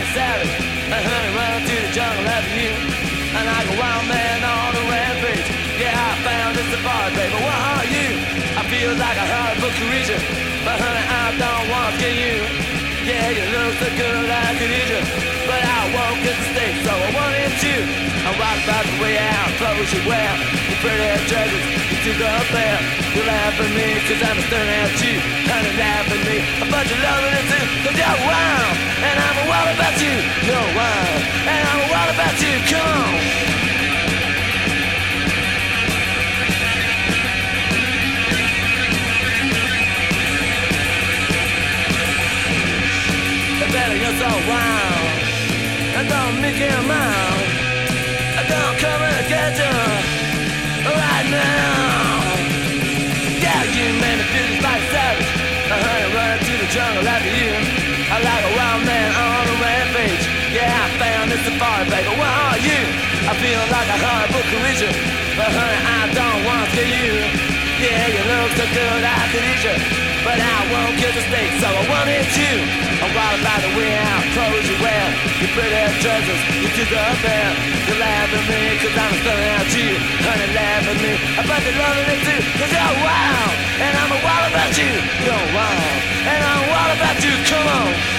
like savage. And honey, run to the jungle after you. And like a wild man on a rampage. Yeah, I found this safari, baby. What are you? I feel like a horrible creature. But honey, I don't want to get you. Yeah, you look so good I could eat you. But I won't get the steak, so I won't eat you. I walk about the way out, clothes you wear. You pretty dresses, you took up there. You laugh at me, cause I'm staring at you. Honey, laugh at me, but you're loving it too. Cause you're wild, and I'm wild about you. You're wild, and I'm wild about you. Come on. You're so wild. I don't make it mine. I don't come and get you right now. Yeah, you made me feel just like a savage. I heard it running to the jungle after you. I like a wild man on a rampage. Yeah, I found this safari, baby. What are you? I feel like a horrible creature. But honey, I don't want to get you. Yeah, you look so good I could eat you. But I won't get the steak, so I won't eat you. I'm wild about the way out, clothes you wear. You pretty dresses, you took up there. You laugh at me, cause I'm staring at you. Honey, laugh at me, but you're loving it too. Cause you're wild, and I'm wild about you. You're wild, and I'm wild about you. Come on.